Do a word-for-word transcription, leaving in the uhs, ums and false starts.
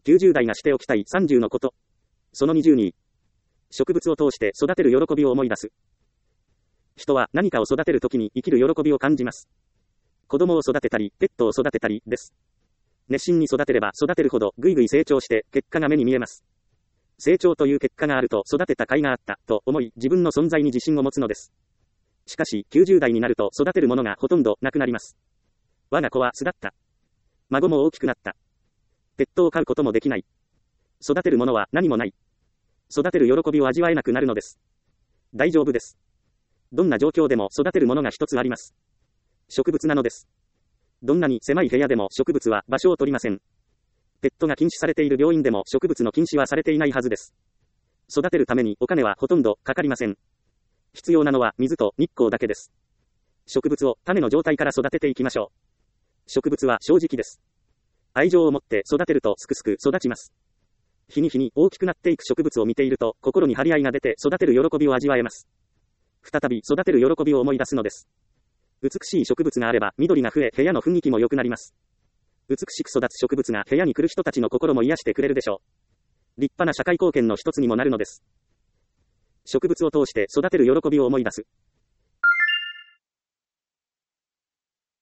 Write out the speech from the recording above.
きゅうじゅう代がしておきたいさんじゅうのこと。そのにじゅうに。植物を通して育てる喜びを思い出す。人は何かを育てるときに生きる喜びを感じます。子供を育てたり、ペットを育てたりです。熱心に育てれば育てるほどぐいぐい成長して結果が目に見えます。成長という結果があると育てた甲斐があったと思い自分の存在に自信を持つのです。しかしきゅうじゅう代になると育てるものがほとんどなくなります。我が子は巣立った。孫も大きくなった。ペットを飼うこともできない。育てるものは何もない。育てる喜びを味わえなくなるのです。大丈夫です。どんな状況でも育てるものが一つあります。植物なのです。どんなに狭い部屋でも植物は場所を取りません。ペットが禁止されている病院でも植物の禁止はされていないはずです。育てるためにお金はほとんどかかりません。必要なのは水と日光だけです。植物を種の状態から育てていきましょう。植物は正直です。愛情を持って育てるとすくすく育ちます。日に日に大きくなっていく植物を見ていると心に張り合いが出て育てる喜びを味わえます。再び育てる喜びを思い出すのです。美しい植物があれば緑が増え部屋の雰囲気も良くなります。美しく育つ植物が部屋に来る人たちの心も癒してくれるでしょう。立派な社会貢献の一つにもなるのです。植物を通して育てる喜びを思い出す。